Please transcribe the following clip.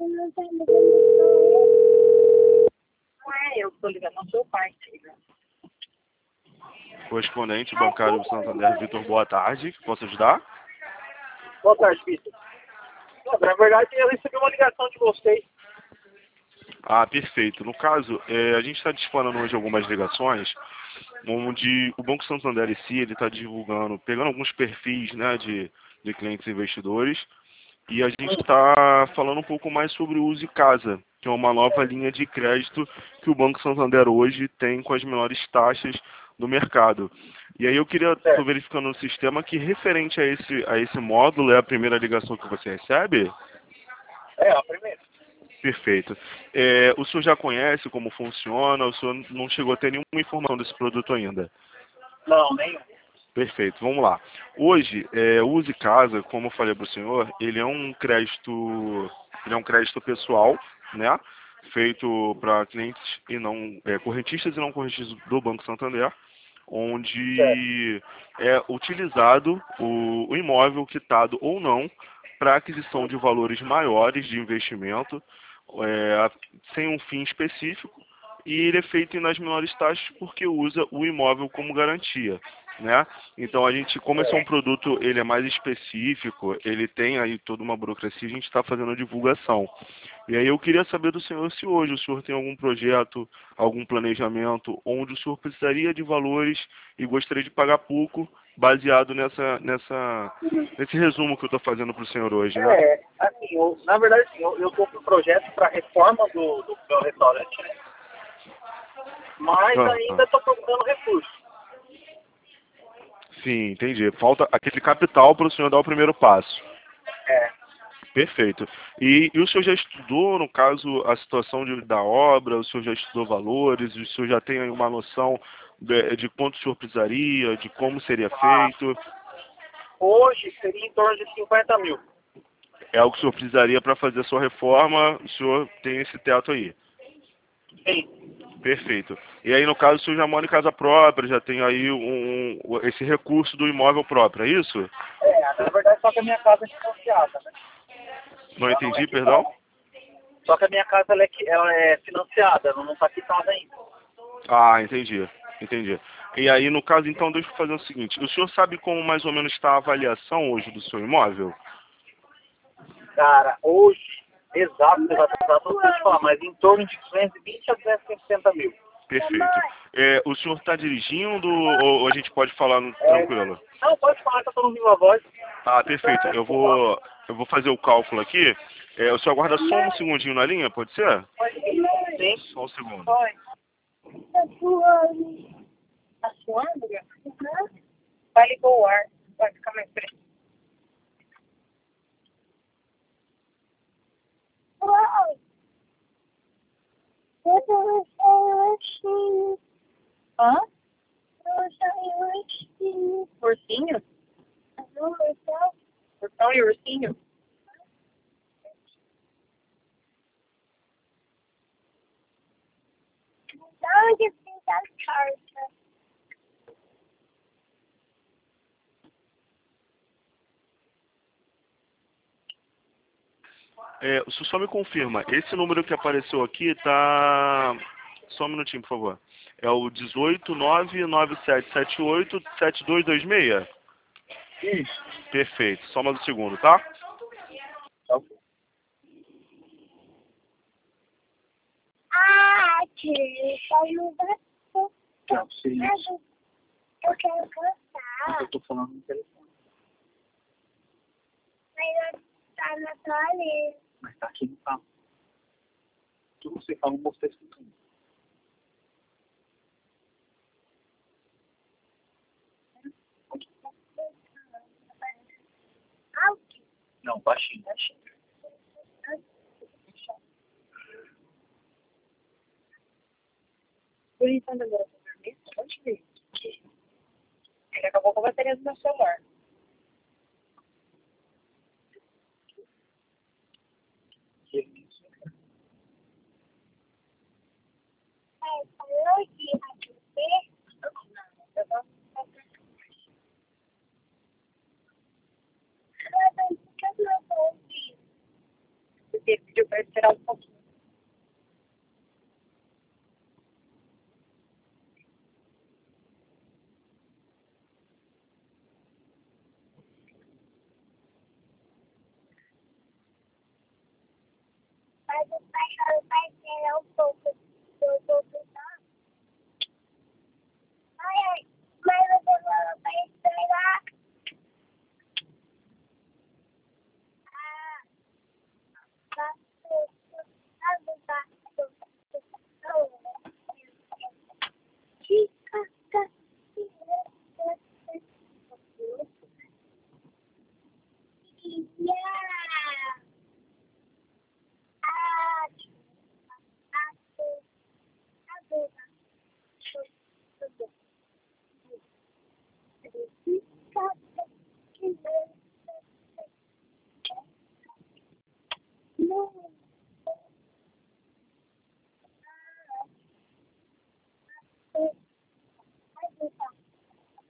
não tá ligando pra ele. Não é eu que tô ligando, não seu pai que liga. Correspondente bancário do Santander, Vitor, boa tarde. Posso ajudar? Boa tarde, Vitor. Na verdade, eu recebi uma ligação de vocês. Ah, perfeito. No caso, a gente está disparando hoje algumas ligações, onde o Banco Santander em si, ele está divulgando, pegando alguns perfis, né, de clientes investidores, e a gente está falando um pouco mais sobre o Use Casa, que é uma nova linha de crédito que o Banco Santander hoje tem com as menores taxas do mercado. E aí eu queria, estou verificando no sistema que referente a esse módulo, é a primeira ligação que você recebe? É, a primeira. Perfeito. O senhor já conhece como funciona? O senhor não chegou a ter nenhuma informação desse produto ainda? Não, nenhum. Perfeito, vamos lá. Hoje, o Use Casa, como eu falei para o senhor, ele é um crédito pessoal, né? Feito para clientes e não correntistas e não correntistas do Banco Santander, Certo. onde é utilizado o imóvel quitado ou não para aquisição de valores maiores de investimento, é, sem um fim específico, e ele é feito nas menores taxas porque usa o imóvel como garantia, né? Então a gente, como esse é um produto, ele é mais específico, ele tem aí toda uma burocracia, a gente está fazendo a divulgação. E aí eu queria saber do senhor se hoje o senhor tem algum projeto, algum planejamento, onde o senhor precisaria de valores e gostaria de pagar pouco, baseado nesse resumo que eu estou fazendo para o senhor hoje, né? Assim, na verdade, assim, eu tô com um projeto para reforma do meu restaurante, né? Mas Ah, ainda ah. estou procurando recursos. Sim, entendi. Falta aquele capital para o senhor dar o primeiro passo. É. Perfeito. E o senhor já estudou, no caso, a situação da obra, o senhor já estudou valores, o senhor já tem aí uma noção de quanto o senhor precisaria, de como seria feito? Hoje seria em torno de 50 mil. É algo que o senhor precisaria para fazer a sua reforma, o senhor tem esse teto aí. Sim. Perfeito. E aí, no caso, o senhor já mora em casa própria, já tem aí esse recurso do imóvel próprio, é isso? Na verdade, só que a minha casa é financiada, né? Não Ela não é entendi, quitada. perdão? Só que a minha casa ela é financiada, ela não está quitada ainda. Ah, entendi. Entendi. E aí, no caso, então, deixa eu fazer o seguinte. O senhor sabe como mais ou menos está a avaliação hoje do seu imóvel? Cara, hoje, exato, não sei te falar, mas em torno de 220 a 260 mil. Perfeito. O senhor está dirigindo ou a gente pode falar tranquilo? Não, pode falar que eu estou no Viva Voz. Ah, perfeito. Eu vou fazer o cálculo aqui. O senhor aguarda só um segundinho na linha, pode ser? Sim. Só um segundo. Oi. Tá suando. Tá suando, Gabi? Vai ligar o ar. Vai ficar mais fresco. Uau. Eu tô ursinho. Hã? Ursinho. Ursinho? Ursão e ursinho? Onde fica a carta? O senhor só me confirma. Esse número que apareceu aqui tá... Só um minutinho, por favor. É o 18997787226? Isso. Perfeito. Só mais um segundo, tá? Ah, tio, ajuda. Não, sim. Eu quero cantar. Eu tô falando no telefone. Mas tá na toalha. Mas tá aqui no carro. O que você fala, não está escutando. Alto? Não, baixinho, baixinho. Por enquanto agora eu vou dormir, onde veio? Ele acabou com a bateria do meu celular. Falou de acontecer? Porque pediu para esperar um pouquinho. Mas o pai vai esperar um pouco.